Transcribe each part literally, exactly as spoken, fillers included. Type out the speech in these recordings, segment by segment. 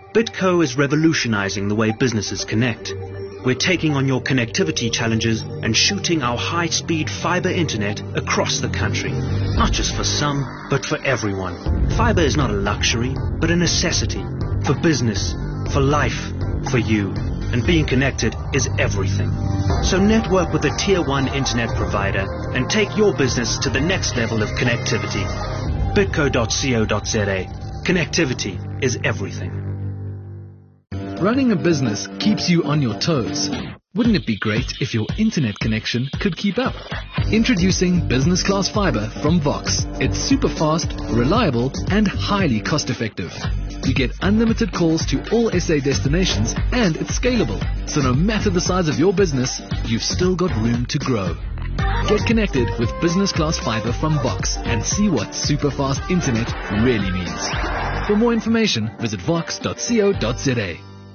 BitCo is revolutionizing the way businesses connect. We're taking on your connectivity challenges and shooting our high-speed fiber internet across the country. Not just for some, but for everyone. Fiber is not a luxury, but a necessity. For business, for life, for you. And being connected is everything. So network with a tier one internet provider and take your business to the next level of connectivity. bitco dot co dot za. Connectivity is everything. Running a business keeps you on your toes. Wouldn't it be great if your internet connection could keep up? Introducing Business Class Fiber from Vox. It's super fast, reliable, and highly cost effective. You get unlimited calls to all S A destinations, and it's scalable. So no matter the size of your business, you've still got room to grow. Get connected with Business Class Fiber from Vox and see what super fast internet really means. For more information, visit vox dot co dot za.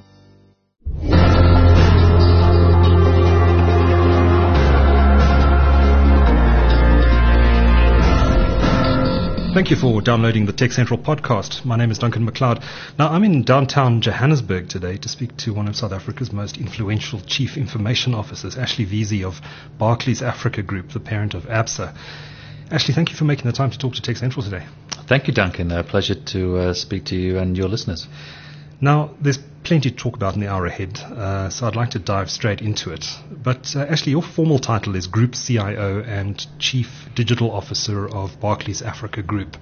Thank you for downloading the Tech Central podcast. My name is Duncan McLeod. Now, I'm in downtown Johannesburg today to speak to one of South Africa's most influential chief information officers, Ashley Veazey of Barclays Africa Group, the parent of Absa. Ashley, thank you for making the time to talk to Tech Central today. Thank you, Duncan. A pleasure to uh, speak to you and your listeners. Now, there's plenty to talk about in the hour ahead, uh, so I'd like to dive straight into it. But uh, Ashley, your formal title is Group C I O and Chief Digital Officer of Barclays Africa Group.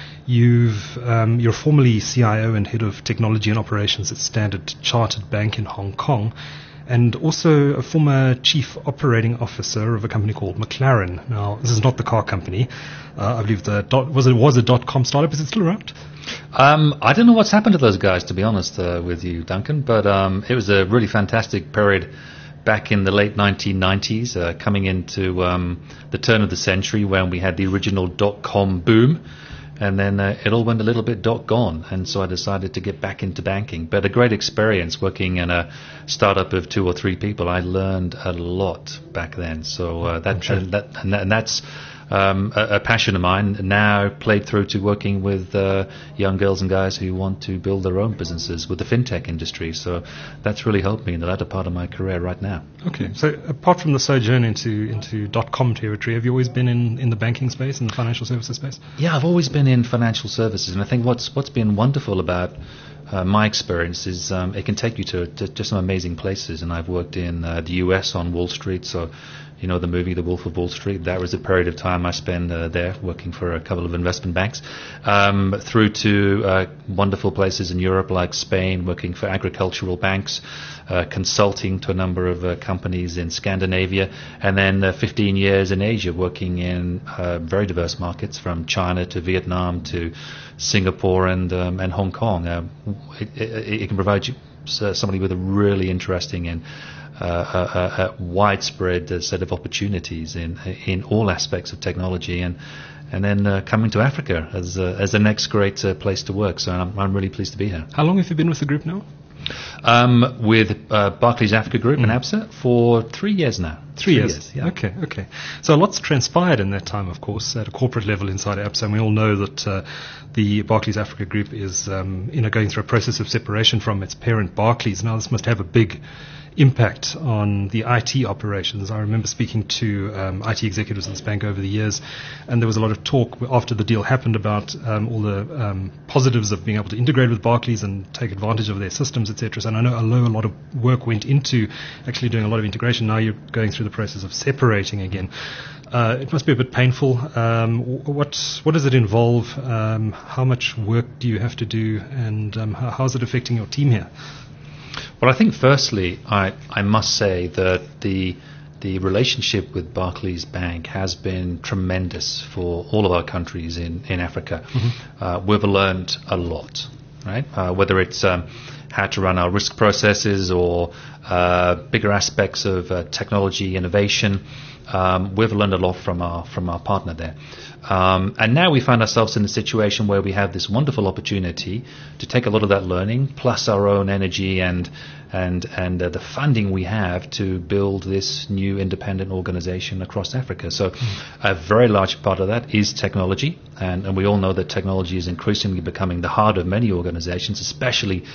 You've, um, you're formerly C I O and Head of Technology and Operations at Standard Chartered Bank in Hong Kong, and also a former Chief Operating Officer of a company called McLaren. Now, this is not the car company. Uh, I believe the dot, was it was a dot-com startup. Is it still around? Um, I don't know what's happened to those guys, to be honest uh, with you, Duncan, but um, it was a really fantastic period back in the late nineteen nineties, uh, coming into um, the turn of the century when we had the original dot-com boom, and then uh, it all went a little bit dot-gone, and so I decided to get back into banking. But a great experience working in a startup of two or three people. I learned a lot back then, so uh, that, sure. and, that and, that and that's Um, a, a passion of mine, now played through to working with uh, young girls and guys who want to build their own businesses with the fintech industry. So that's really helped me in the latter part of my career right now. Okay, so apart from the sojourn into into dot-com territory, have you always been in, in the banking space, in the financial services space? Yeah, I've always been in financial services, and I think what's what's been wonderful about uh, my experience is um, it can take you to, to, to some amazing places. And I've worked in uh, the U S on Wall Street, so you know the movie The Wolf of Wall Street. That was a period of time I spent uh, there working for a couple of investment banks, um, through to uh, wonderful places in Europe like Spain, working for agricultural banks, uh, consulting to a number of uh, companies in Scandinavia, and then uh, fifteen years in Asia working in uh, very diverse markets from China to Vietnam to Singapore and um, and Hong Kong. Uh, it, it, it can provide you uh, somebody with a really interesting and Uh, a, a, a widespread uh, set of opportunities in in all aspects of technology, and and then uh, coming to Africa as uh, as the next great uh, place to work. So I'm, I'm really pleased to be here. How long have you been with the group now? Um, with uh, Barclays Africa Group Mm. and Absa for three years now. Three, three years. years yeah. Okay, okay. So a lot's transpired in that time, of course, at a corporate level inside Absa, and we all know that uh, the Barclays Africa Group is um, you know, going through a process of separation from its parent Barclays. Now, this must have a big impact on the I T operations. I remember speaking to um, I T executives in this bank over the years, and there was a lot of talk after the deal happened about um, all the um, positives of being able to integrate with Barclays and take advantage of their systems, et cetera. So, and I know, I know a lot of work went into actually doing a lot of integration. Now you're going through the process of separating again. Uh, it must be a bit painful. Um, what what does it involve? Um, how much work do you have to do, and um, how, how is it affecting your team here? Well, I think firstly, I, I must say that the the relationship with Barclays Bank has been tremendous for all of our countries in, in Africa. Mm-hmm. Uh, we've learned a lot, right? Uh, whether it's um, how to run our risk processes or uh, bigger aspects of uh, technology innovation, um, we've learned a lot from our from our partner there. Um, and now we find ourselves in a situation where we have this wonderful opportunity to take a lot of that learning, plus our own energy and and and uh, the funding we have to build this new independent organization across Africa. So mm. a very large part of that is technology, and, and we all know that technology is increasingly becoming the heart of many organizations, especially financial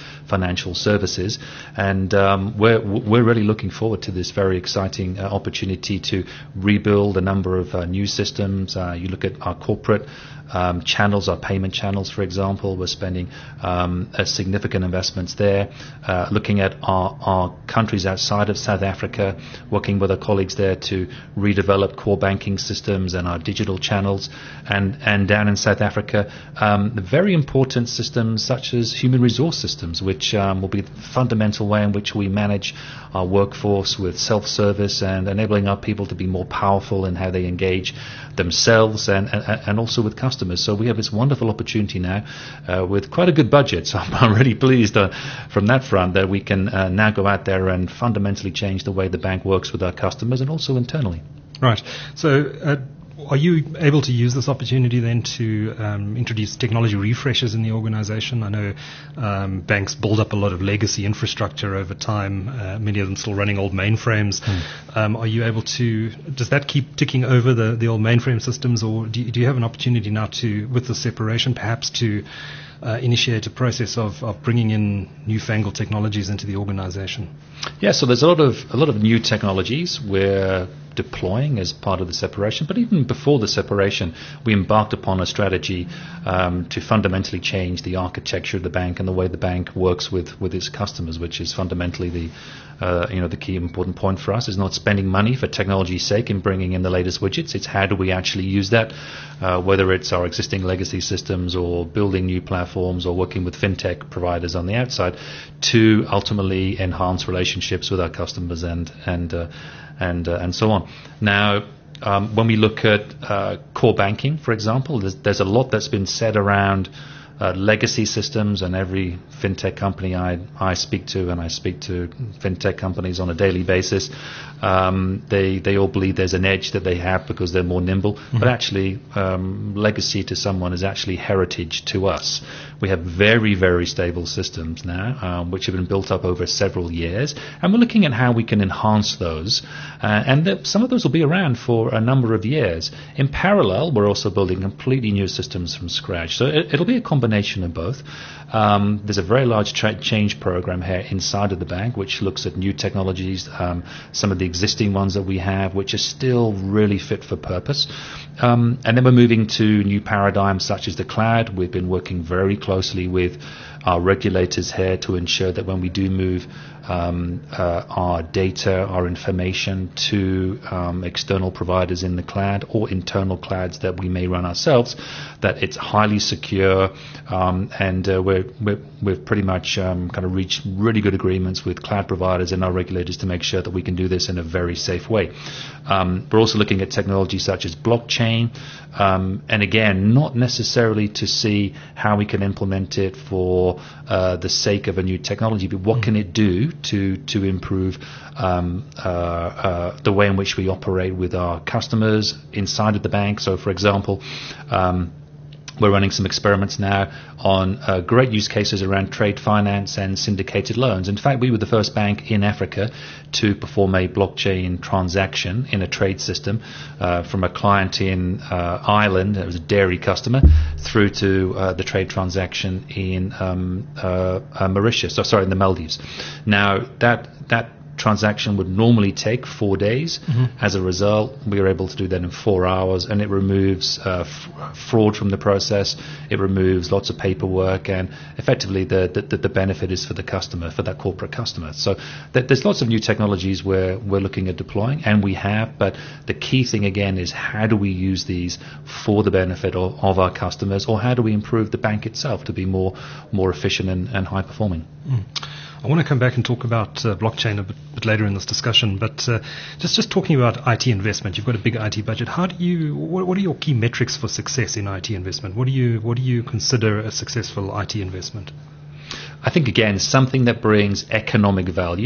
financial services. And um, we're we're really looking forward to this very exciting uh, opportunity to rebuild a number of uh, new systems. Uh, you look at our corporate Um, channels, our payment channels, for example. We're spending um, a significant investments there. Uh, looking at our, our countries outside of South Africa, working with our colleagues there to redevelop core banking systems and our digital channels. And, and down in South Africa, um, very important systems such as human resource systems, which um, will be the fundamental way in which we manage our workforce with self-service and enabling our people to be more powerful in how they engage themselves and, and, and also with customers. So we have this wonderful opportunity now uh, with quite a good budget. So I'm really pleased uh, from that front that we can uh, now go out there and fundamentally change the way the bank works with our customers and also internally. Right. So uh, are you able to use this opportunity then to um, introduce technology refreshes in the organization? I know um, banks build up a lot of legacy infrastructure over time, uh, many of them still running old mainframes. Mm. Um, are you able to, does that keep ticking over the, the old mainframe systems, or do you, do you have an opportunity now to, with the separation, perhaps to uh, initiate a process of, of bringing in newfangled technologies into the organization? Yeah, so there's a lot of a lot of new technologies we're deploying as part of the separation. But even before the separation, we embarked upon a strategy um, to fundamentally change the architecture of the bank and the way the bank works with, with its customers, which is fundamentally the uh, you know the key important point for us. Is not spending money for technology's sake in bringing in the latest widgets. It's how do we actually use that, uh, whether it's our existing legacy systems or building new platforms or working with fintech providers on the outside to ultimately enhance relationships with our customers and and uh, and uh, and so on. Now, um, when we look at uh, core banking, for example, there's, there's a lot that's been said around uh, legacy systems, and every fintech company I, I speak to, and I speak to fintech companies on a daily basis, um, they they all believe there's an edge that they have because they're more nimble. Mm-hmm. But actually, um, legacy to someone is actually heritage to us. We have very, very stable systems now, um, which have been built up over several years, and we're looking at how we can enhance those. Uh, and th- some of those will be around for a number of years. In parallel, we're also building completely new systems from scratch. So it, it'll be a combination of both. Um, there's a very large tra- change program here inside of the bank, which looks at new technologies, um, some of the existing ones that we have, which are still really fit for purpose. Um, and then we're moving to new paradigms such as the cloud. We've been working very closely with our regulators here to ensure that when we do move um, uh, our data, our information to um, external providers in the cloud or internal clouds that we may run ourselves, that it's highly secure, um, and uh, we're, we're, we've pretty much um, kind of reached really good agreements with cloud providers and our regulators to make sure that we can do this in a very safe way. Um, we're also looking at technology such as blockchain, um, and again, not necessarily to see how we can implement it for uh, the sake of a new technology, but what can it do to to improve um, uh, uh, the way in which we operate with our customers inside of the bank. So, for example, um, we're running some experiments now on uh, great use cases around trade finance and syndicated loans. In fact, we were the first bank in Africa to perform a blockchain transaction in a trade system uh, from a client in uh, Ireland, it was a dairy customer, through to uh, the trade transaction in um, uh, uh, Mauritius, or sorry, in the Maldives. Now, that that transaction would normally take four days. Mm-hmm. As a result, we were able to do that in four hours, and it removes uh, f- fraud from the process. It removes lots of paperwork, and effectively the, the, the benefit is for the customer, for that corporate customer. So th- there's lots of new technologies where we're looking at deploying, and we have, but the key thing again is how do we use these for the benefit of, of our customers, or how do we improve the bank itself to be more more efficient and, and high performing? Mm. I want to come back and talk about uh, blockchain a bit, bit later in this discussion, but uh, just just talking about I T investment, you've got a big I T budget. How do you? What, what are your key metrics for success in I T investment? What do you what do you consider a successful I T investment? I think, again, something that brings economic value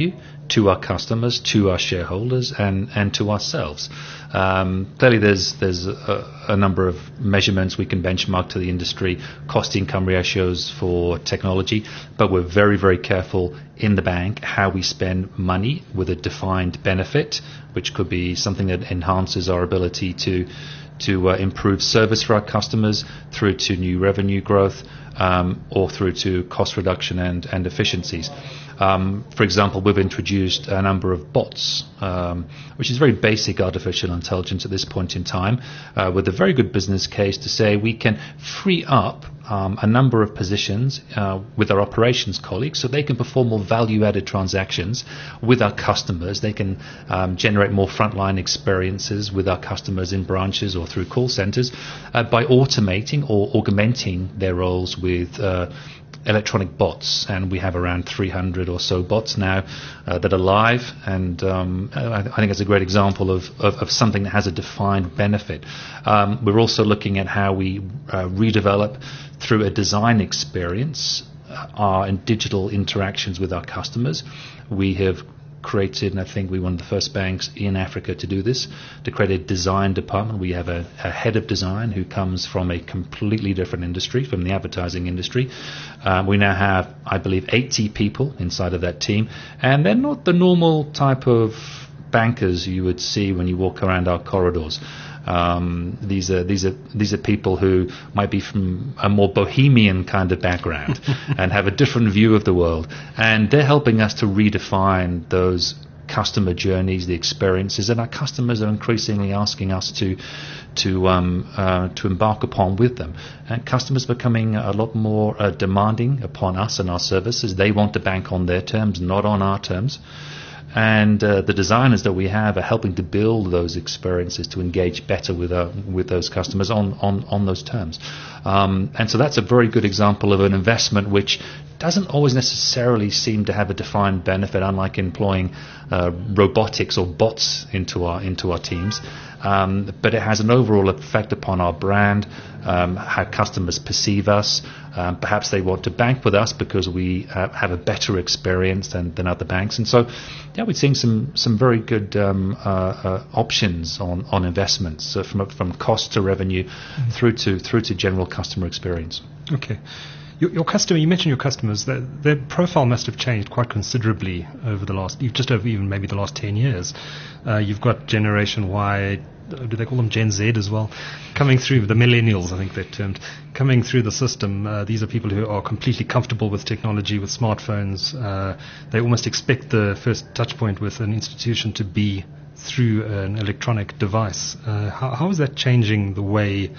to our customers, to our shareholders, and, and to ourselves. Um, clearly, there's there's a, a number of measurements we can benchmark to the industry, cost-income ratios for technology, but we're very, very careful in the bank how we spend money with a defined benefit, which could be something that enhances our ability to to uh, improve service for our customers through to new revenue growth, um, or through to cost reduction and, and efficiencies. Um, for example, we've introduced a number of bots, um, which is very basic artificial intelligence at this point in time, uh, with a very good business case to say we can free up um, a number of positions uh, with our operations colleagues so they can perform more value-added transactions with our customers. They can um, generate more frontline experiences with our customers in branches or through call centers uh, by automating or augmenting their roles with uh, electronic bots, and we have around three hundred or so bots now uh, that are live, and um, I, I think it's a great example of, of, of something that has a defined benefit. Um, we're also looking at how we uh, redevelop through a design experience uh, our digital interactions with our customers. We have created, and I think we're one of the first banks in Africa to do this, to create a design department. We have a, a head of design who comes from a completely different industry, from the advertising industry. Um, we now have, I believe, eighty people inside of that team, and they're not the normal type of bankers you would see when you walk around our corridors. Um, these are these are these are people who might be from a more bohemian kind of background and have a different view of the world, and they're helping us to redefine those customer journeys, the experiences, and our customers are increasingly asking us to to um, uh, to embark upon with them. And customers are becoming a lot more uh, demanding upon us and our services. They want to bank on their terms, not on our terms. And uh, the designers that we have are helping to build those experiences to engage better with uh, with those customers on, on, on those terms. Um, and so that's a very good example of an investment which doesn't always necessarily seem to have a defined benefit, unlike employing uh, robotics or bots into our into our teams. Um, but it has an overall effect upon our brand, um, how customers perceive us. Um, perhaps they want to bank with us because we uh, have a better experience than, than other banks. And so, yeah, we're seeing some some very good um, uh, uh, options on, on investments, so from from cost to revenue, mm-hmm. through to through to general customer experience. Okay. Your, your customer, you mentioned your customers, their, their profile must have changed quite considerably over the last, just over even maybe the last ten years. Uh, you've got Generation Y, do they call them Gen Z as well, coming through, the millennials I think they're termed, coming through the system. Uh, these are people who are completely comfortable with technology, with smartphones. Uh, they almost expect the first touch point with an institution to be through an electronic device. Uh, how, how is that changing the way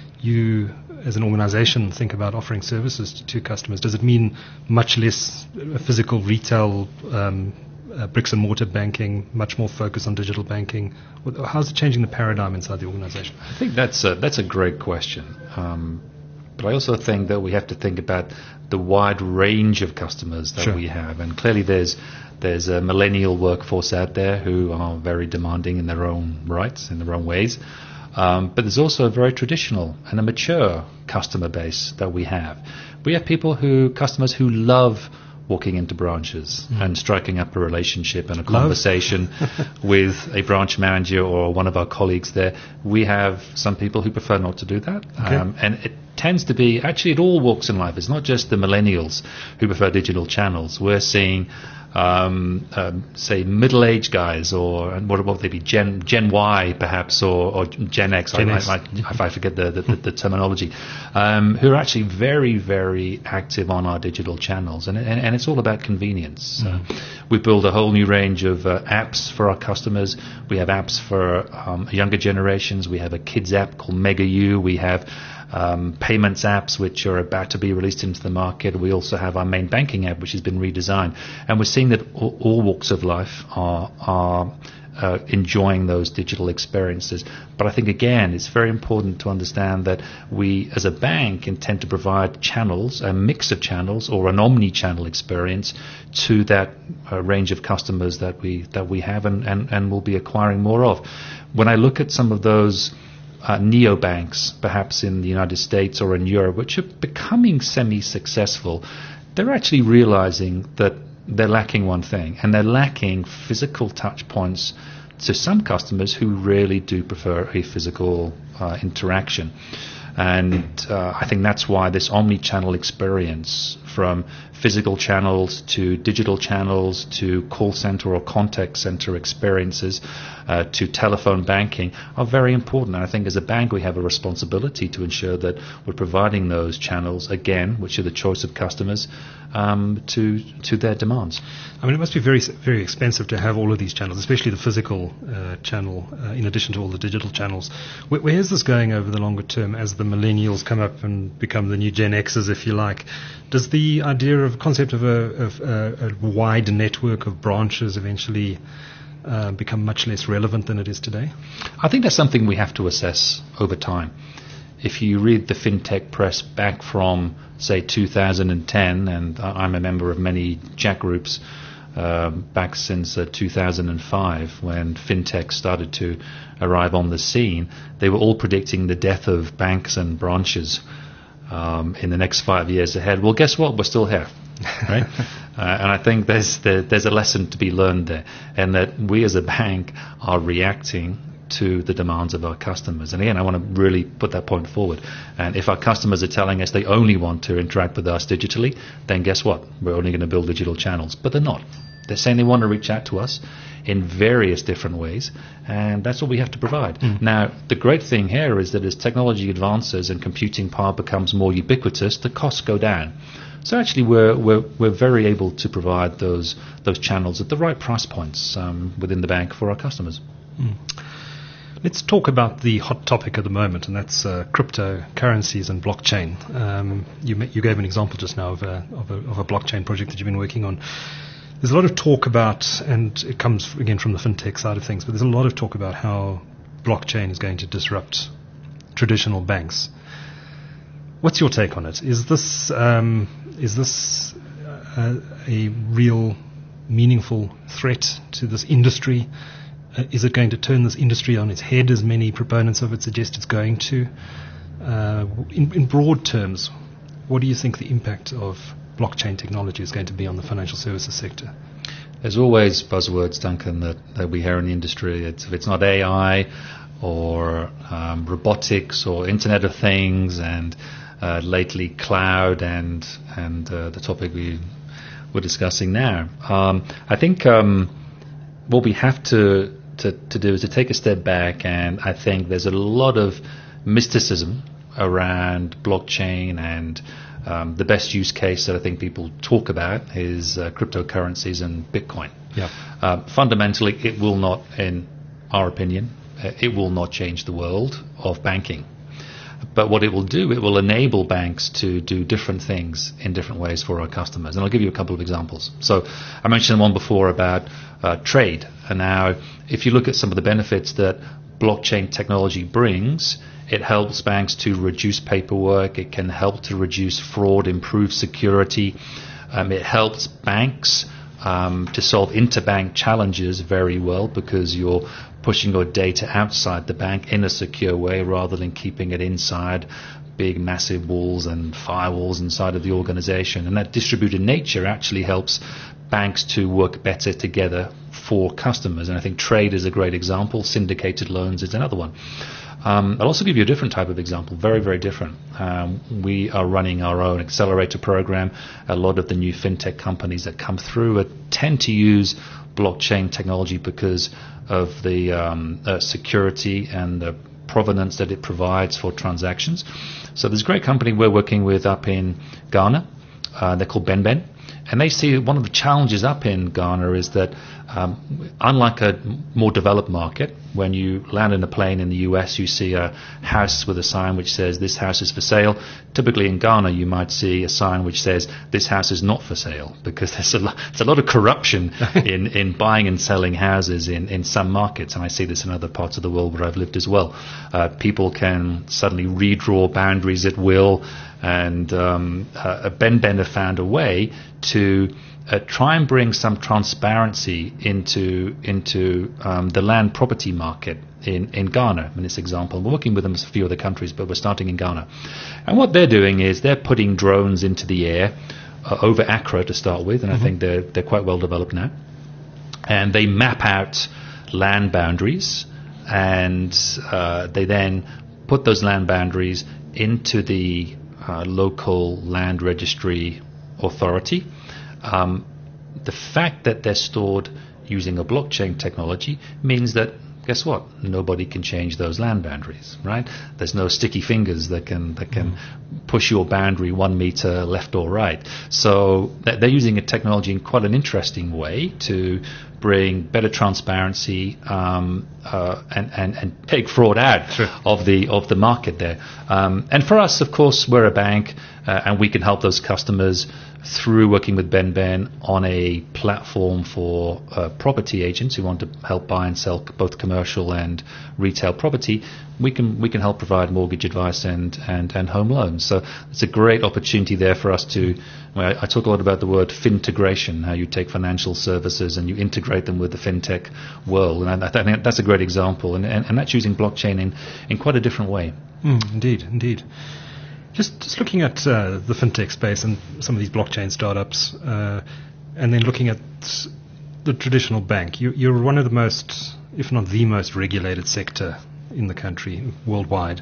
you as an organization think about offering services to, to customers? Does it mean much less physical retail, um, uh, bricks and mortar banking, much more focus on digital banking? How's it changing the paradigm inside the organization? I think that's a, that's a great question. Um, but I also think that we have to think about the wide range of customers that Sure. we have. And clearly there's there's a millennial workforce out there who are very demanding in their own rights, in their own ways. Um, but there's also a very traditional and a mature customer base that we have. We have people who, customers who love walking into branches mm. and striking up a relationship and a conversation with a branch manager or one of our colleagues there. We have some people who prefer not to do that. Okay. Um, and it tends to be, actually it all walks in life. It's not just the millennials who prefer digital channels. We're seeing Um, um, say middle-aged guys, or what what would they be, Gen Gen Y perhaps, or, or Gen X, Gen I, X. I, I, if I forget the, the, the, the terminology, um, who are actually very, very active on our digital channels, and and, and it's all about convenience. Mm. Uh, we build a whole new range of uh, apps for our customers. We have apps for um, younger generations. We have a kids app called Mega U. We have Um, payments apps which are about to be released into the market. We also have our main banking app which has been redesigned, and we're seeing that all, all walks of life are are uh, enjoying those digital experiences. But I think again it's very important to understand that we as a bank intend to provide channels, a mix of channels or an omni-channel experience to that uh, range of customers that we that we have and, and, and will be acquiring more of. When I look at some of those Uh, neobanks, perhaps in the United States or in Europe, which are becoming semi-successful, they're actually realizing that they're lacking one thing, and they're lacking physical touch points to some customers who really do prefer a physical uh, interaction. And uh, I think that's why this omni-channel experience, from physical channels to digital channels to call center or contact center experiences uh, to telephone banking, are very important. And I think as a bank we have a responsibility to ensure that we're providing those channels, again, which are the choice of customers, um, to to their demands. I mean, it must be very very expensive to have all of these channels, especially the physical uh, channel, uh, in addition to all the digital channels. Where, where is this going over the longer term as the millennials come up and become the new Gen Xers, if you like? Does the idea of concept of a, of a, a wide network of branches eventually uh, become much less relevant than it is today? I think that's something we have to assess over time. If you read the fintech press back from, say, two thousand ten, and I'm a member of many Jack groups uh, back since uh, two thousand five, when fintech started to arrive on the scene, they were all predicting the death of banks and branches um, in the next five years ahead. Well, guess what? We're still here, right? uh, and I think there's there, there's a lesson to be learned there, and that we as a bank are reacting to the demands of our customers. And again, I want to really put that point forward. And if our customers are telling us they only want to interact with us digitally, then guess what? We're only going to build digital channels. But they're not. They're saying they want to reach out to us in various different ways, and that's what we have to provide. Mm. Now, the great thing here is that as technology advances and computing power becomes more ubiquitous, the costs go down. So actually, we're we're we're very able to provide those those channels at the right price points um, within the bank for our customers. Mm. Let's talk about the hot topic at the moment, and that's uh, cryptocurrencies and blockchain. Um, you ma- you gave an example just now of a, of a of a blockchain project that you've been working on. There's a lot of talk about, and it comes again from the fintech side of things, but there's a lot of talk about how blockchain is going to disrupt traditional banks. What's your take on it? Is this um, is this a, a real meaningful threat to this industry? Uh, is it going to turn this industry on its head, as many proponents of it suggest it's going to? Uh, in, in broad terms, what do you think the impact of blockchain technology is going to be on the financial services sector? There's always buzzwords, Duncan, that, that we hear in the industry. It's, if it's not A I or um, robotics or Internet of Things, and uh, lately cloud and and uh, the topic we we're discussing now. Um, I think um, what we have to To, to do is to take a step back, and I think there's a lot of mysticism around blockchain, and um, the best use case that I think people talk about is uh, cryptocurrencies and Bitcoin. Yeah. Uh, fundamentally, it will not, in our opinion, uh, it will not change the world of banking. But what it will do, it will enable banks to do different things in different ways for our customers. And I'll give you a couple of examples. So I mentioned one before about uh, trade. And now, if you look at some of the benefits that blockchain technology brings, it helps banks to reduce paperwork. It can help to reduce fraud, improve security. Um, it helps banks um, to solve interbank challenges very well, because you're pushing your data outside the bank in a secure way rather than keeping it inside big, massive walls and firewalls inside of the organization. And that distributed nature actually helps banks to work better together for customers. And I think trade is a great example. Syndicated loans is another one. Um, I'll also give you a different type of example, very, very different. Um, we are running our own accelerator program. A lot of the new fintech companies that come through are, tend to use blockchain technology because of the um, uh, security and the provenance that it provides for transactions. So there's a great company we're working with up in Ghana. Uh, they're called BenBen. And they see one of the challenges up in Ghana is that um, unlike a more developed market, when you land in a plane in the U S, you see a house with a sign which says this house is for sale. Typically in Ghana, you might see a sign which says this house is not for sale, because there's a lot, there's a lot of corruption in, in buying and selling houses in, in some markets. And I see this in other parts of the world where I've lived as well. Uh, people can suddenly redraw boundaries at will. And um, uh, BenBen have found a way to uh, try and bring some transparency into into um, the land property market in, in Ghana, in this example. We're working with them in a few other countries, but we're starting in Ghana. And what they're doing is they're putting drones into the air uh, over Accra to start with, and mm-hmm. I think they're they're quite well developed now. And they map out land boundaries, and uh, they then put those land boundaries into the uh, local land registry authority. Um, the fact that they're stored using a blockchain technology means that, guess what? Nobody can change those land boundaries, right? There's no sticky fingers that can that can mm. push your boundary one meter left or right. So they're using a technology in quite an interesting way to bring better transparency um, uh, and, and and take fraud out sure. of the of the market there. Um, and for us, of course, we're a bank, uh, and we can help those customers through working with BenBen on a platform for uh, property agents who want to help buy and sell both commercial and retail property. We can we can help provide mortgage advice and, and, and home loans. So it's a great opportunity there for us to. Well, I, I talk a lot about the word fintegration, how you take financial services and you integrate them with the fintech world, and I, I think that's a great example. And, and, and that's using blockchain in, in quite a different way. Mm, indeed, indeed. Just, just looking at uh, the fintech space and some of these blockchain startups, uh, and then looking at the traditional bank, you, you're one of the most, if not the most regulated sector in the country, worldwide.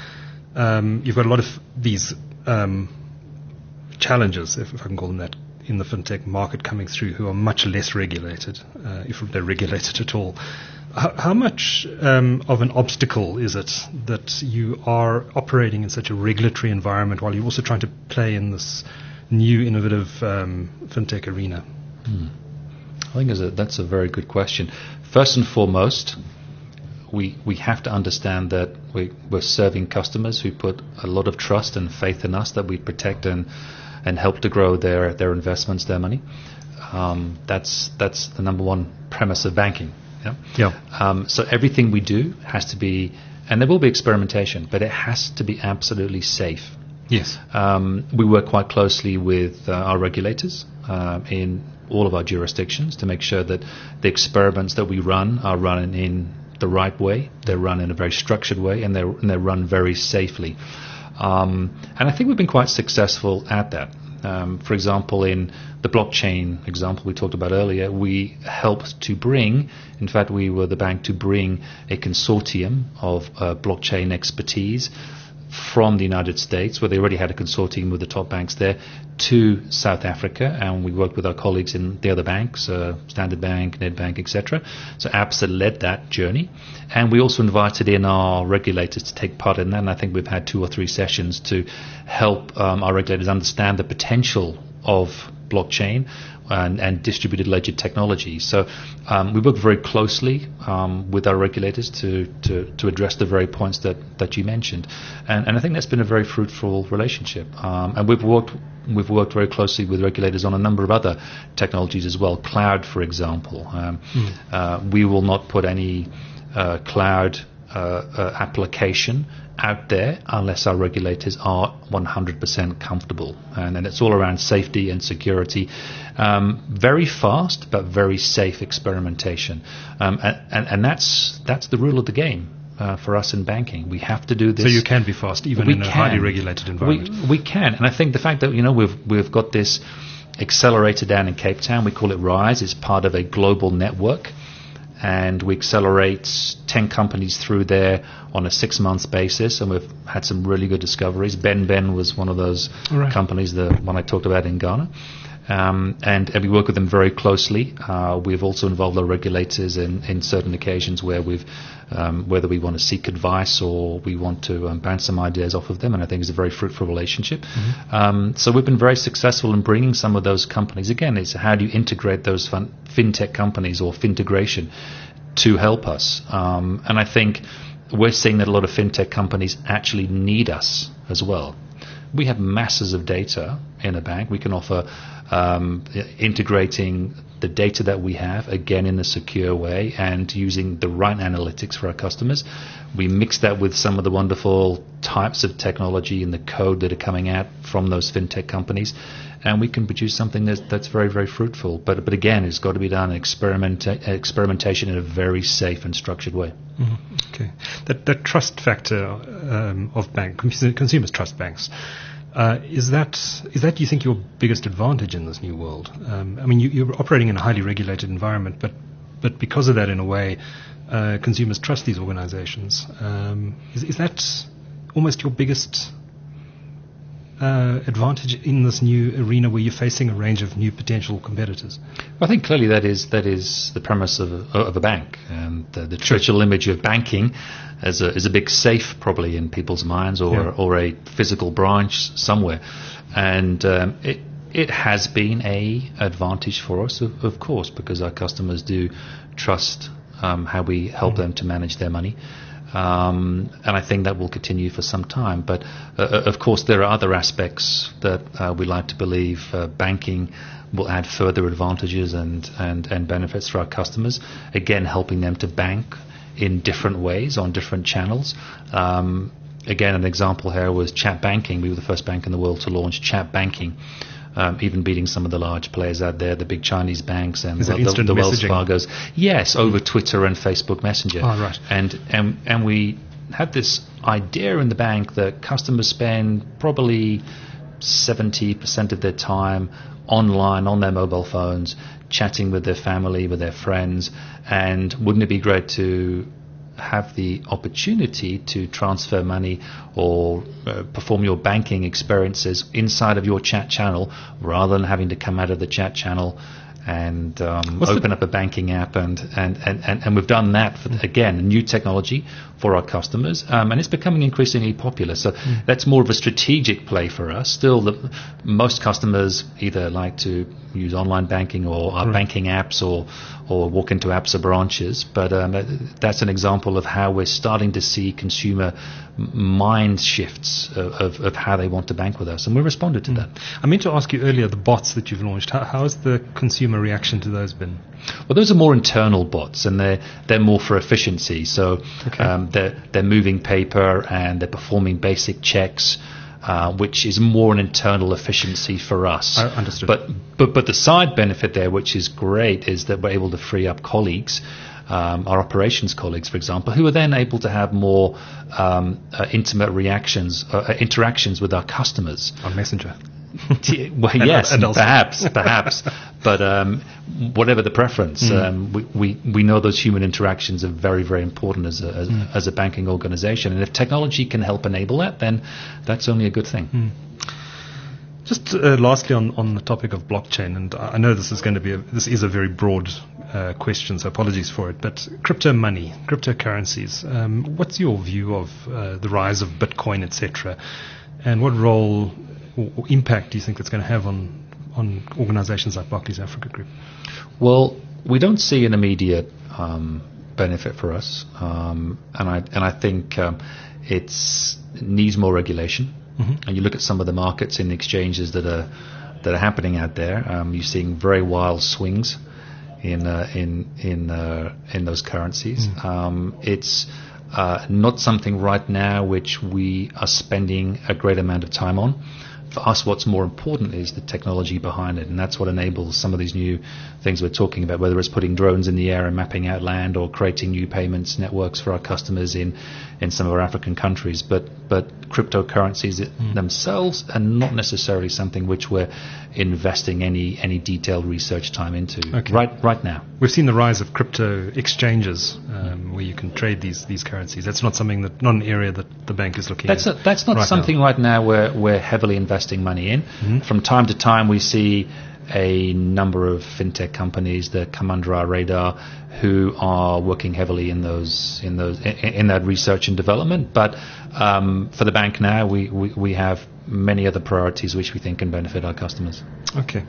Um, you've got a lot of these um, challenges, if, if I can call them that, in the fintech market coming through who are much less regulated, uh, if they're regulated at all. How, how much um, of an obstacle is it that you are operating in such a regulatory environment while you're also trying to play in this new innovative um, fintech arena? Hmm. I think a, that's a very good question. First and foremost, we we have to understand that we, we're serving customers who put a lot of trust and faith in us that we protect and and help to grow their, their investments, their money. Um, that's that's the number one premise of banking. Yeah. Yeah. Um, so everything we do has to be, and there will be experimentation, but it has to be absolutely safe. Yes. Um, we work quite closely with uh, our regulators uh, in all of our jurisdictions to make sure that the experiments that we run are run in the right way. They're run in a very structured way, and they're and they're run very safely. Um, and I think we've been quite successful at that. Um, for example, in the blockchain example we talked about earlier, we helped to bring, in fact, we were the bank to bring a consortium of uh, blockchain expertise from the United States, where they already had a consortium with the top banks there, to South Africa, and we worked with our colleagues in the other banks, uh, Standard Bank, Nedbank, et cetera. So ABSA led that journey, and we also invited in our regulators to take part in that, and I think we've had two or three sessions to help um, our regulators understand the potential of blockchain and, and distributed ledger technology. So um, we work very closely um, with our regulators to, to, to address the very points that, that you mentioned. And, and I think that's been a very fruitful relationship. Um, and we've worked we've worked very closely with regulators on a number of other technologies as well. Cloud, for example. Um, mm. uh, we will not put any uh, cloud uh, uh, application out there unless our regulators are one hundred percent comfortable, and, and it's all around safety and security. Um, very fast but very safe experimentation, um, and, and, and that's that's the rule of the game uh, for us in banking. We have to do this. So you can be fast even we in a can. highly regulated environment. We, we can, and I think the fact that you know we've we've got this accelerator down in Cape Town, we call it RISE. It's part of a global network. And we accelerate ten companies through there on a six-month basis, and we've had some really good discoveries. BenBen was one of those right. companies, the one I talked about in Ghana. Um, and, and we work with them very closely. Uh, we've also involved our regulators in, in certain occasions where we've, um, whether we want to seek advice or we want to um, bounce some ideas off of them, and I think it's a very fruitful relationship. Mm-hmm. Um, so we've been very successful in bringing some of those companies. Again, it's how do you integrate those fun, fintech companies or fintegration to help us? Um, and I think we're seeing that a lot of fintech companies actually need us as well. We have masses of data in a bank. We can offer um, integrating the data that we have, again, in a secure way and using the right analytics for our customers. We mix that with some of the wonderful types of technology and the code that are coming out from those fintech companies, and we can produce something that's, that's very, very fruitful. But but again, it's got to be done experiment, experimentation in a very safe and structured way. Mm-hmm. Okay. That, that trust factor um, of bank, consumers trust banks. Uh, is that is that do you think your biggest advantage in this new world? Um, I mean, you, you're operating in a highly regulated environment, but but because of that, in a way, uh, consumers trust these organizations. Um, is, is that almost your biggest uh, advantage in this new arena where you're facing a range of new potential competitors? I think clearly that is that is the premise of a, of a bank, and the, the traditional image of banking as a, as a big safe probably in people's minds, or Yeah. or a physical branch somewhere, and um, it it has been a advantage for us, of, of course, because our customers do trust um, how we help them to manage their money. Um, and I think that will continue for some time. But uh, of course, there are other aspects that uh, we like to believe uh, banking will add further advantages and, and, and benefits for our customers. Again, helping them to bank in different ways on different channels. Um, again, an example here was chat banking. We were the first bank in the world to launch chat banking. Um, even beating some of the large players out there, the big Chinese banks and Is the, it instant the, the Wells messaging? Fargos. Yes, over Twitter and Facebook Messenger. Oh, right. And, and and we had this idea in the bank that customers spend probably seventy percent of their time online on their mobile phones, chatting with their family, with their friends, and wouldn't it be great to have the opportunity to transfer money or uh, perform your banking experiences inside of your chat channel rather than having to come out of the chat channel and um, open up a banking app, and, and, and, and, and we've done that for, again, new technology for our customers, um, and it's becoming increasingly popular. So mm. that's more of a strategic play for us. Still, the, most customers either like to use online banking or our right. banking apps, or or walk into apps or branches, but um, that's an example of how we're starting to see consumer mind shifts of, of, of how they want to bank with us, and we responded to mm. that. I meant to ask you earlier, the bots that you've launched, how, how has the consumer reaction to those been? Well, those are more internal bots, and they're they're more for efficiency. So okay. um, they're they're moving paper and they're performing basic checks, uh, which is more an internal efficiency for us. I understood. But but but the side benefit there, which is great, is that we're able to free up colleagues. Um, our operations colleagues, for example, who are then able to have more um, uh, intimate reactions, uh, interactions with our customers. On Messenger. Well, and, yes, and perhaps, perhaps. But um, whatever the preference, mm. um, we, we, we know those human interactions are very, very important as a, as, mm. as a banking organization. And if technology can help enable that, then that's only a good thing. Mm. Just uh, lastly on, on the topic of blockchain, and I know this is going to be a, this is a very broad uh, question, so apologies for it, but crypto money, cryptocurrencies, um, what's your view of uh, the rise of Bitcoin, et cetera, and what role or impact do you think that's going to have on on organizations like Barclays Africa Group? Well, we don't see an immediate um, benefit for us, um, and I and I think um, it's it needs more regulation. Mm-hmm. And you look at some of the markets in the exchanges that are that are happening out there. Um, you're seeing very wild swings in uh, in in uh, in those currencies. Mm. Um, it's uh, not something right now which we are spending a great amount of time on. For us, what's more important is the technology behind it, and that's what enables some of these new things we're talking about, whether it's putting drones in the air and mapping out land, or creating new payments networks for our customers in, in some of our African countries. But but cryptocurrencies mm. themselves are not necessarily something which we're investing any any detailed research time into okay. right right now. We've seen the rise of crypto exchanges um, where you can trade these these currencies. That's not something that not an area that the bank is looking that's at. A, that's not right something now. right now where we're heavily investing money in. Mm-hmm. From time to time, we see a number of fintech companies that come under our radar who are working heavily in those in those in, in that research and development. But um, for the bank now, we, we, we have many other priorities which we think can benefit our customers. Okay.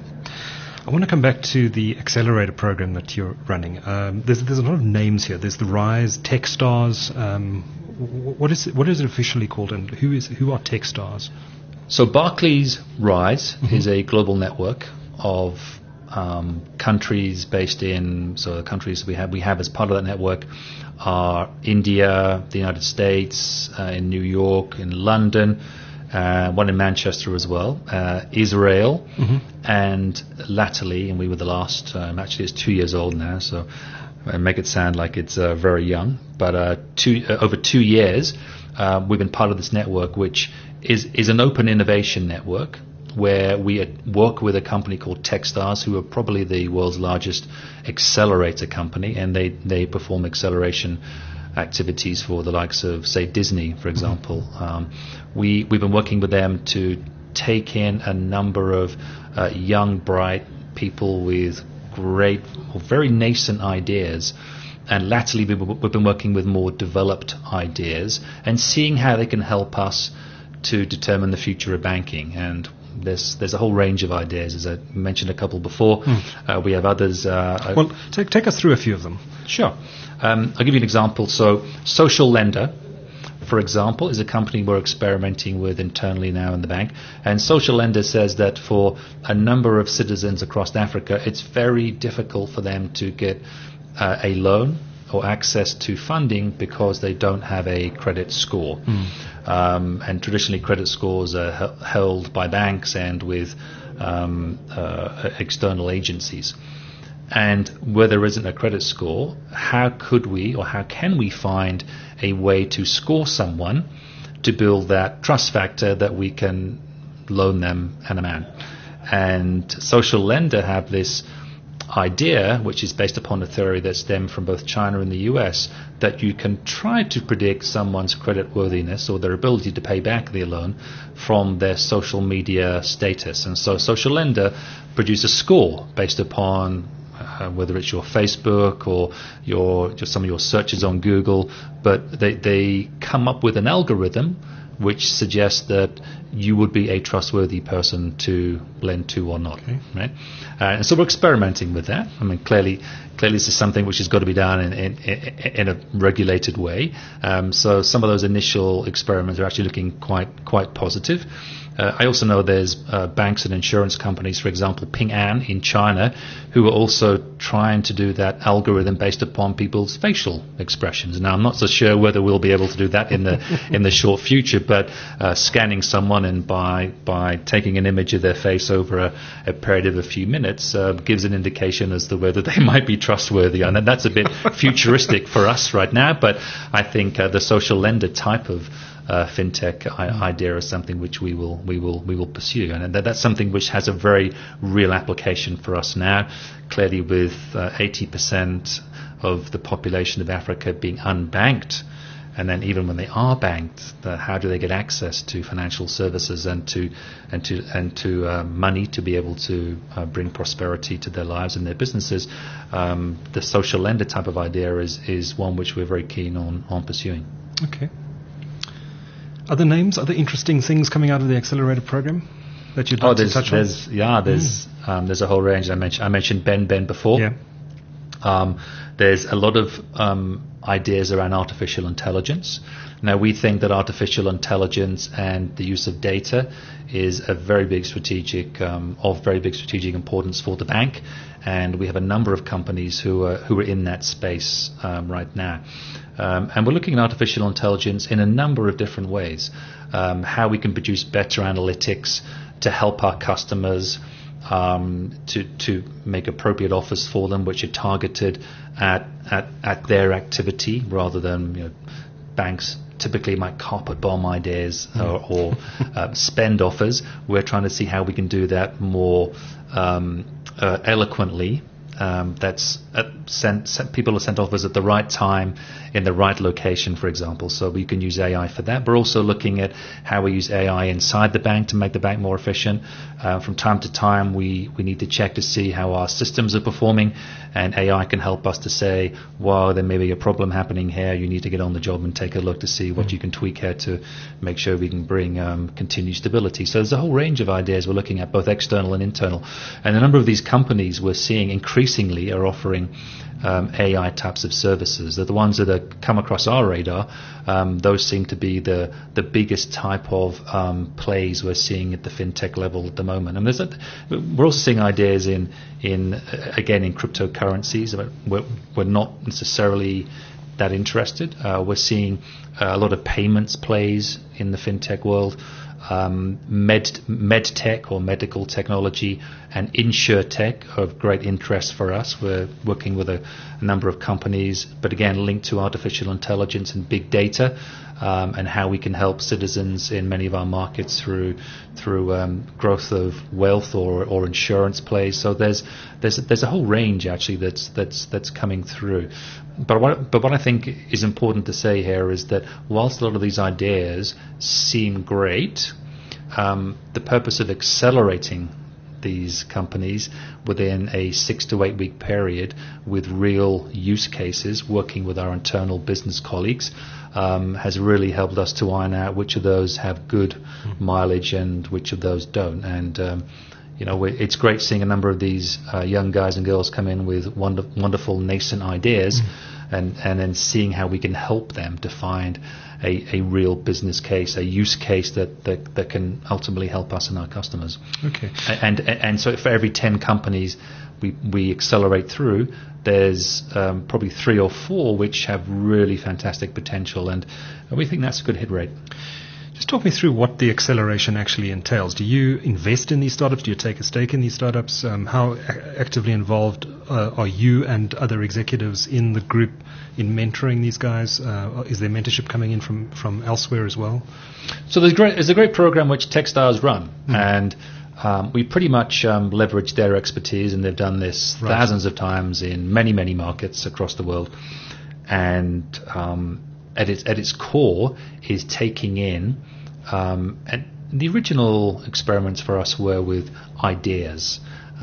I want to come back to the accelerator program that you're running. Um, there's there's a lot of names here. There's the Rise, Techstars. Um, what is it, what is it officially called, and who is who are Techstars? So Barclays Rise mm-hmm. is a global network of um, countries based in, so the countries we have we have as part of that network are India, the United States, uh, in New York, in London, uh, one in Manchester as well, uh, Israel, mm-hmm. and latterly, and we were the last, um, actually it's two years old now, so I make it sound like it's uh, very young, but uh, two, uh, over two years uh, we've been part of this network, which is, is an open innovation network, where we work with a company called Techstars, who are probably the world's largest accelerator company, and they, they perform acceleration activities for the likes of, say, Disney, for example. Um, we, we've been working with them to take in a number of uh, young, bright people with great or very nascent ideas. And latterly, we've been working with more developed ideas and seeing how they can help us to determine the future of banking. And there's there's a whole range of ideas, as I mentioned a couple before. Mm. Uh, we have others. Uh, well, take, take us through a few of them. Sure. Um, I'll give you an example. So, Social Lender, for example, is a company we're experimenting with internally now in the bank. And Social Lender says that for a number of citizens across Africa, it's very difficult for them to get uh, a loan or access to funding because they don't have a credit score. Mm. Um, and traditionally, credit scores are he- held by banks and with um, uh, external agencies. And where there isn't a credit score, how could we or how can we find a way to score someone to build that trust factor that we can loan them an amount? And Social Lender have this idea, which is based upon a theory that stemmed from both China and the U S, that you can try to predict someone's creditworthiness or their ability to pay back their loan from their social media status. And so Social Lender produce a score based upon uh, whether it's your Facebook or your just some of your searches on Google, but they, they come up with an algorithm which suggests that you would be a trustworthy person to lend to or not. Okay. Right? Uh, and so we're experimenting with that. I mean, clearly, clearly this is something which has got to be done in, in, in a regulated way. Um, so some of those initial experiments are actually looking quite quite positive. Uh, I also know there's uh, banks and insurance companies, for example, Ping An in China, who are also trying to do that algorithm based upon people's facial expressions. Now, I'm not so sure whether we'll be able to do that in the in the short future, but uh, scanning someone and by by taking an image of their face over a, a period of a few minutes uh, gives an indication as to whether they might be trustworthy. And that's a bit futuristic for us right now, but I think uh, the Social Lender type of Uh, fintech I- idea is something which we will we will we will pursue, and that, that's something which has a very real application for us now. Clearly, with uh, eighty percent of the population of Africa being unbanked, and then even when they are banked, the, how do they get access to financial services and to and to and to uh, money to be able to uh, bring prosperity to their lives and their businesses? Um, the Social Lender type of idea is is one which we're very keen on on pursuing. Okay. Other names, other interesting things coming out of the accelerator program that you'd like oh, to touch on? There's, yeah, there's mm. um, there's a whole range. I mentioned I mentioned Ben Ben before. Yeah. Um, there's a lot of um, ideas around artificial intelligence. Now, we think that artificial intelligence and the use of data is a very big strategic um, of very big strategic importance for the bank, and we have a number of companies who are who are in that space um, right now. Um, and we're looking at artificial intelligence in a number of different ways. Um, how we can produce better analytics to help our customers um, to to make appropriate offers for them, which are targeted at at, at their activity rather than, you know, banks typically might carpet bomb ideas or, or uh, spend offers. We're trying to see how we can do that more um, uh, eloquently. Um, that's uh, sent, sent, people are sent offers at the right time in the right location, for example. So we can use A I for that. We're also looking at how we use A I inside the bank to make the bank more efficient. Uh, from time to time, we, we need to check to see how our systems are performing, and A I can help us to say, wow, there may be a problem happening here. You need to get on the job and take a look to see what mm. you can tweak here to make sure we can bring um, continued stability. So there's a whole range of ideas we're looking at, both external and internal. And a number of these companies we're seeing increasingly are offering Um, A I types of services. They're the ones that have come across our radar. Um, those seem to be the, the biggest type of um, plays we're seeing at the fintech level at the moment. And there's a, we're also seeing ideas in, in uh, again, in cryptocurrencies. We're, we're not necessarily that interested. Uh, we're seeing uh, a lot of payments plays in the fintech world. Um, med, med tech or medical technology and insure tech are of great interest for us. We're working with a, a number of companies, but again linked to artificial intelligence and big data, um, and how we can help citizens in many of our markets through through um, growth of wealth or, or insurance plays. So there's there's there's a whole range actually that's that's that's coming through. But what but what I think is important to say here is that whilst a lot of these ideas seem great, um, the purpose of accelerating these companies within a six to eight week period with real use cases, working with our internal business colleagues, um, has really helped us to iron out which of those have good mm-hmm. mileage and which of those don't. And um, you know, it's great seeing a number of these uh, young guys and girls come in with wonder, wonderful nascent ideas, mm-hmm. and, and then seeing how we can help them to find a, a real business case, a use case that, that, that can ultimately help us and our customers. Okay. And, and, and so for every ten companies we, we accelerate through, there's um, probably three or four which have really fantastic potential, and we think that's a good hit rate. Just talk me through what the acceleration actually entails. Do you invest in these startups? Do you take a stake in these startups? Um, how a- actively involved uh, are you and other executives in the group in mentoring these guys? Uh, is there mentorship coming in from, from elsewhere as well? So there's, great, there's a great program which Techstars run, mm. and um, we pretty much um, leverage their expertise, and they've done this right. thousands of times in many, many markets across the world. And um, at its at its core is taking in, um, and the original experiments for us were with ideas.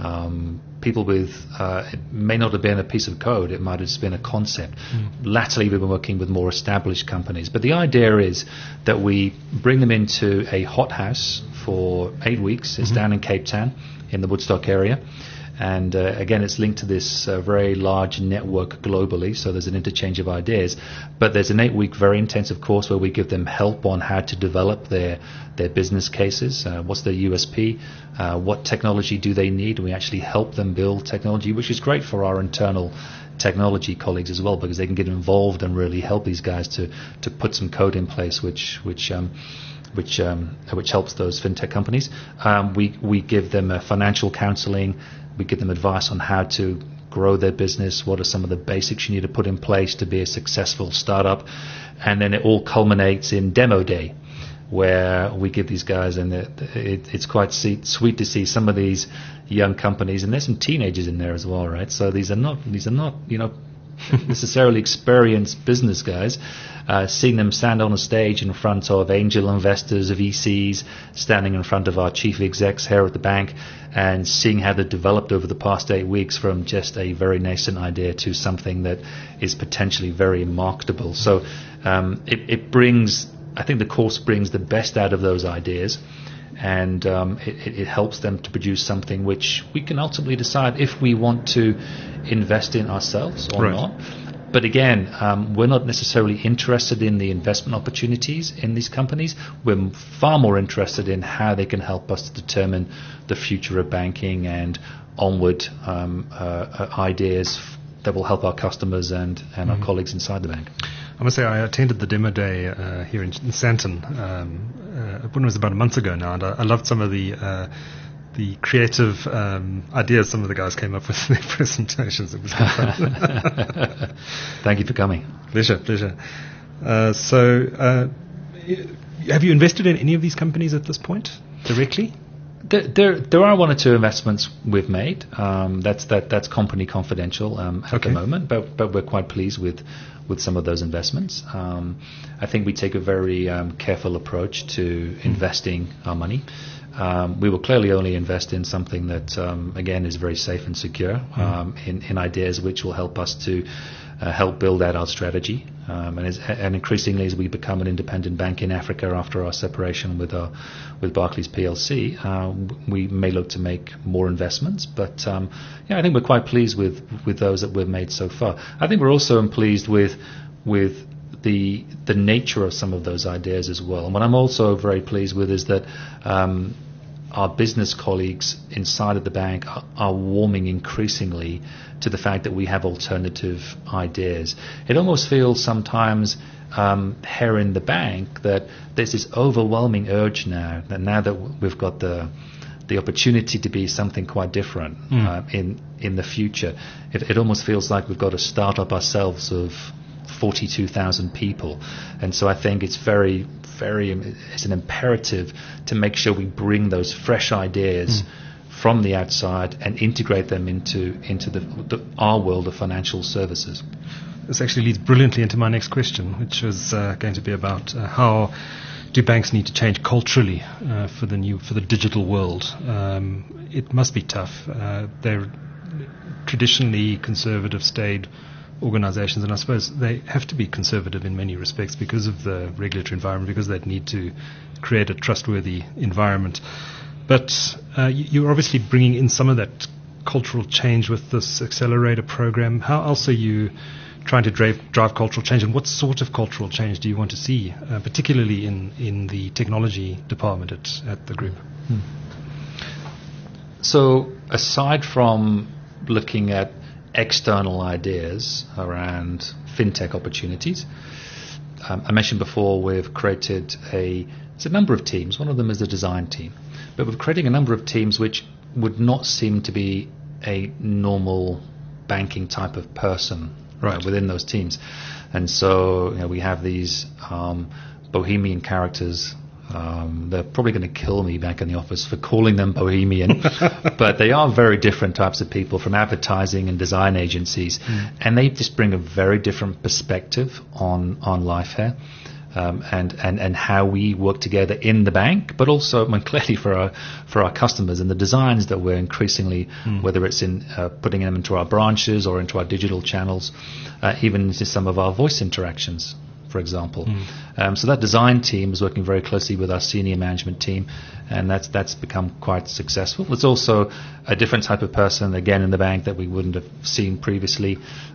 Um, people with, uh, it may not have been a piece of code, it might have just been a concept. Mm. Latterly we've been working with more established companies. But the idea is that we bring them into a hothouse for eight weeks. It's mm-hmm. down in Cape Town in the Woodstock area. And uh, again, it's linked to this uh, very large network globally, so there's an interchange of ideas. But there's an eight-week very intensive course where we give them help on how to develop their their business cases. Uh, what's their U S P? Uh, what technology do they need? And we actually help them build technology, which is great for our internal technology colleagues as well, because they can get involved and really help these guys to, to put some code in place, which which um, which um, which helps those fintech companies. Um, we we give them uh, financial counseling. We give them advice on how to grow their business, what are some of the basics you need to put in place to be a successful startup. And then it all culminates in demo day, where we give these guys, and it, it, it's quite sweet to see some of these young companies, and there's some teenagers in there as well, right? So these are not, these are not, you know, necessarily experienced business guys, uh, seeing them stand on a stage in front of angel investors, of V Cs, standing in front of our chief execs here at the bank, and seeing how they've developed over the past eight weeks from just a very nascent idea to something that is potentially very marketable. So um, it, it brings, I think the course brings the best out of those ideas, and um, it, it helps them to produce something which we can ultimately decide if we want to invest in ourselves or right. not. But again, um, we're not necessarily interested in the investment opportunities in these companies. We're far more interested in how they can help us to determine the future of banking and onward um, uh, ideas that will help our customers and, and mm-hmm. our colleagues inside the bank. I must say I attended the demo day uh, here in, in Sandton. Um, uh, it was about a month ago now, and I, I loved some of the uh, the creative um, ideas some of the guys came up with in their presentations. It was good fun. Thank you for coming. Pleasure, pleasure. Uh, so, uh, have you invested in any of these companies at this point directly? There, there, there are one or two investments we've made. Um, that's that, that's company confidential um, at okay. the moment, but but we're quite pleased with, with some of those investments. Um, I think we take a very um, careful approach to investing our money. Um, we will clearly only invest in something that, um, again, is very safe and secure, um, in, in ideas which will help us to uh, help build out our strategy. Um, and, as, and increasingly, as we become an independent bank in Africa after our separation with our, with Barclays P L C, uh, we may look to make more investments. But um, yeah, I think we're quite pleased with, with those that we've made so far. I think we're also pleased with with the the nature of some of those ideas as well. And what I'm also very pleased with is that um, our business colleagues inside of the bank are, are warming increasingly to the fact that we have alternative ideas. It almost feels sometimes um, here in the bank that there's this overwhelming urge now, that now that we've got the the opportunity to be something quite different mm. uh, in in the future, it, it almost feels like we've got to start up ourselves of forty-two thousand people. And so I think it's very, very, it's an imperative to make sure we bring those fresh ideas mm. from the outside and integrate them into into the, the our world of financial services. This actually leads brilliantly into my next question, which was uh, going to be about uh, how do banks need to change culturally uh, for the new for the digital world. Um, it must be tough. Uh, they're traditionally conservative, staid organizations, and I suppose they have to be conservative in many respects because of the regulatory environment, because they need to create a trustworthy environment. But uh, you're obviously bringing in some of that cultural change with this accelerator program. How else are you trying to drive, drive cultural change, and what sort of cultural change do you want to see, uh, particularly in, in the technology department at, at the group? Hmm. So aside from looking at external ideas around fintech opportunities, um, I mentioned before we've created a, it's a number of teams. One of them is the design team, but we're creating a number of teams which would not seem to be a normal banking type of person right uh, within those teams. And so you know, we have these um, bohemian characters. Um, they're probably going to kill me back in the office for calling them bohemian, but they are very different types of people from advertising and design agencies, mm. and they just bring a very different perspective on, on life here. Um, and, and, and how we work together in the bank, but also I mean, clearly for our for our customers and the designs that we're increasingly, mm. whether it's in uh, putting them into our branches or into our digital channels, uh, even into some of our voice interactions, for example. Mm. Um, so that design team is working very closely with our senior management team, and that's that's become quite successful. It's also a different type of person, again, in the bank that we wouldn't have seen previously.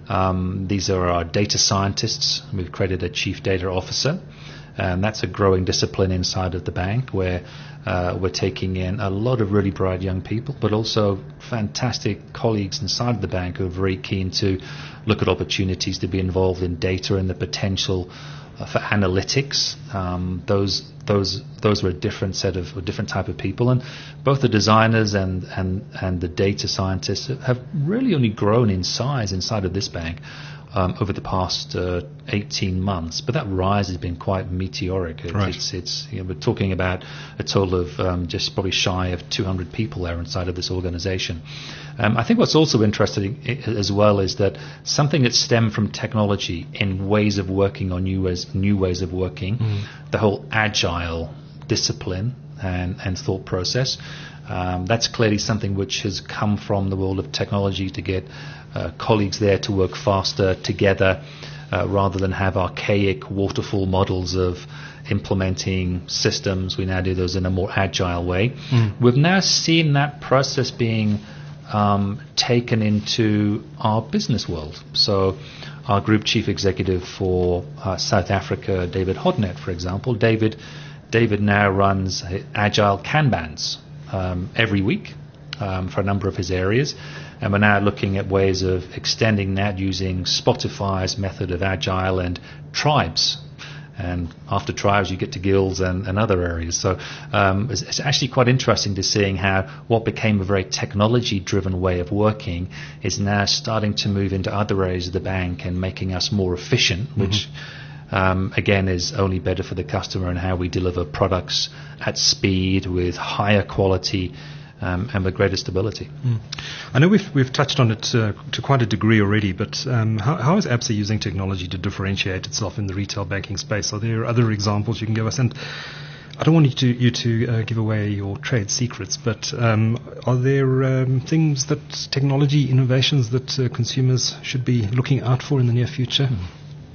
Um, these are our data scientists. We've created a chief data officer, and that's a growing discipline inside of the bank where uh, we're taking in a lot of really bright young people, but also fantastic colleagues inside of the bank who are very keen to look at opportunities to be involved in data and the potential uh, for analytics. Um, those those those were a different set of a different type of people, and both the designers and and and the data scientists have really only grown in size inside of this bank um, over the past uh, eighteen months. But that rise has been quite meteoric. It, right. It's it's you know, we're talking about a total of um, just probably shy of two hundred people there inside of this organization. Um, I think what's also interesting as well is that something that stemmed from technology in ways of working or new ways, new ways of working, mm. the whole agile discipline and, and thought process, um, that's clearly something which has come from the world of technology to get uh, colleagues there to work faster together uh, rather than have archaic waterfall models of implementing systems. We now do those in a more agile way. Mm. We've now seen that process being Um, taken into our business world. So our group chief executive for uh, South Africa, David Hodnett, for example, David David now runs agile Kanbans um, every week um, for a number of his areas, and we're now looking at ways of extending that using Spotify's method of agile and tribes. And after tribes, you get to guilds and, and other areas. So um, it's, it's actually quite interesting to seeing how what became a very technology-driven way of working is now starting to move into other areas of the bank and making us more efficient, mm-hmm. which, um, again, is only better for the customer and how we deliver products at speed with higher quality Um, and with greater stability. Mm. I know we've we've touched on it uh, to quite a degree already, but um, how, how is ABSA using technology to differentiate itself in the retail banking space? Are there other examples you can give us? And I don't want you to you to uh, give away your trade secrets, but um, are there um, things that technology innovations that uh, consumers should be looking out for in the near future? Mm.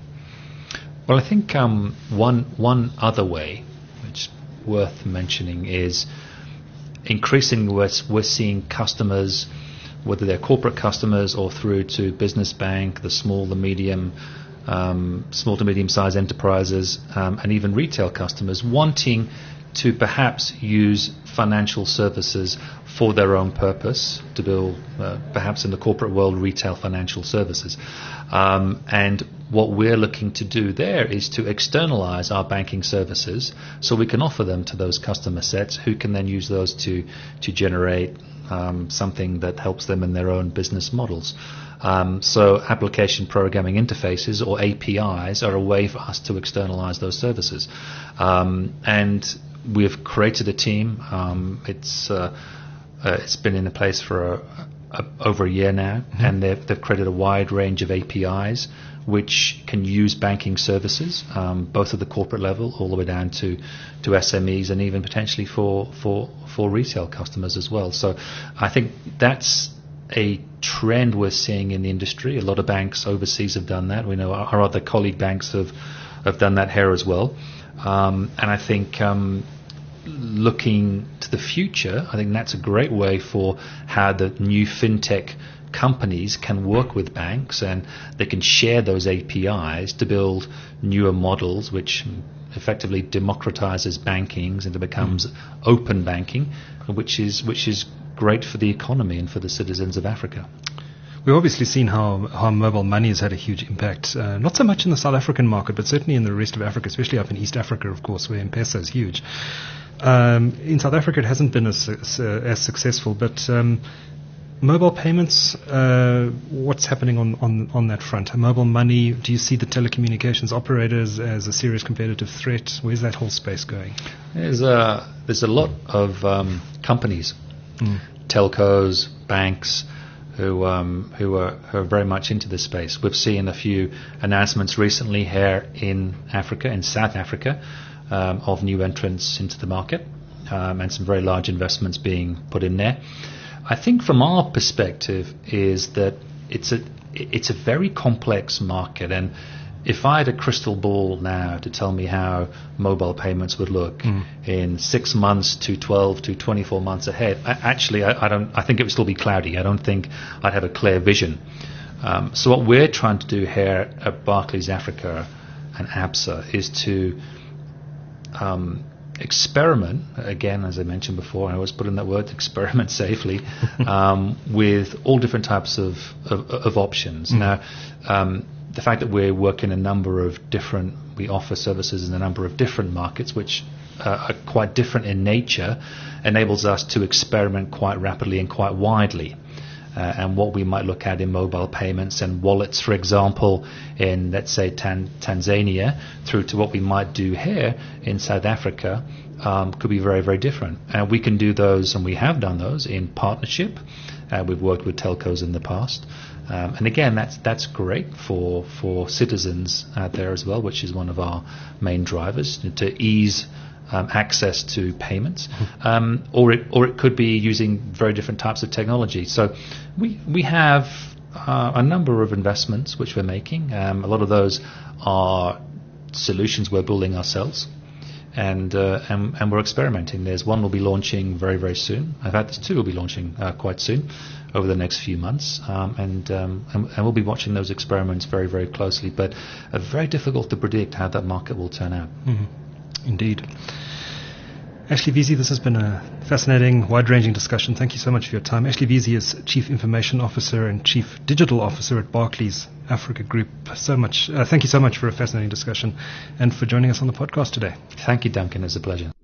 Well, I think um, one one other way, which is worth mentioning, is increasingly we're, we're seeing customers, whether they're corporate customers or through to business bank, the small, the medium, um, small to medium-sized enterprises, um, and even retail customers wanting to perhaps use financial services for their own purpose, to build uh, perhaps in the corporate world retail financial services. Um, and what we're looking to do there is to externalize our banking services so we can offer them to those customer sets who can then use those to, to generate um, something that helps them in their own business models. Um, so application programming interfaces, or A P Is, are a way for us to externalize those services. Um, and we've created a team. Um, it's uh, uh, it's been in place for a, a, over a year now, mm-hmm. and they've, they've created a wide range of A P Is which can use banking services, um, both at the corporate level all the way down to, to S M Es, and even potentially for, for, for retail customers as well. So I think that's a trend we're seeing in the industry. A lot of banks overseas have done that. We know our, our other colleague banks have, have done that here as well. Um, and I think um, looking to the future, I think that's a great way for how the new fintech companies can work with banks, and they can share those A P Is to build newer models which effectively democratizes banking and it becomes mm. open banking, which is which is great for the economy and for the citizens of Africa. We've obviously seen how, how mobile money has had a huge impact, uh, not so much in the South African market, but certainly in the rest of Africa, especially up in East Africa, of course, where M-Pesa is huge. Um, in South Africa, it hasn't been as, as, uh, as successful, but um, mobile payments, uh, what's happening on, on, on that front? Mobile money, do you see the telecommunications operators as a serious competitive threat? Where's that whole space going? There's a, there's a lot of um, companies, mm. telcos, banks, who um, who, are, who are very much into this space. We've seen a few announcements recently here in Africa, in South Africa, um, of new entrants into the market, um, and some very large investments being put in there. I think from our perspective is that it's a it's a very complex market, and if I had a crystal ball now to tell me how mobile payments would look mm. in six months to twelve to twenty-four months ahead, I, actually I, I don't. I think it would still be cloudy. I don't think I'd have a clear vision. Um, so what we're trying to do here at Barclays Africa and ABSA is to um, experiment, again, as I mentioned before, I always put in that word, experiment safely, um, with all different types of, of, of options. Mm. Now, um, the fact that we work in a number of different, we offer services in a number of different markets, which uh, are quite different in nature, enables us to experiment quite rapidly and quite widely. Uh, and what we might look at in mobile payments and wallets, for example, in, let's say, Tan- Tanzania, through to what we might do here in South Africa, um, could be very, very different. And uh, we can do those, and we have done those, in partnership. Uh, we've worked with telcos in the past. Um, and again, that's that's great for for citizens out there as well, which is one of our main drivers, to ease um, access to payments. Um, or it or it could be using very different types of technology. So we we have uh, a number of investments which we're making. Um, a lot of those are solutions we're building ourselves. And, uh, and and we're experimenting. There's one we'll be launching very, very soon. In fact, there's two we'll be launching uh, quite soon, over the next few months. Um, and, um, and and we'll be watching those experiments very, very closely. But uh, very difficult to predict how that market will turn out. Mm-hmm. Indeed. Ashley Veazey, this has been a fascinating, wide-ranging discussion. Thank you so much for your time. Ashley Veazey is Chief Information Officer and Chief Digital Officer at Barclays Africa Group. So much. Uh, thank you so much for a fascinating discussion and for joining us on the podcast today. Thank you, Duncan. It's a pleasure.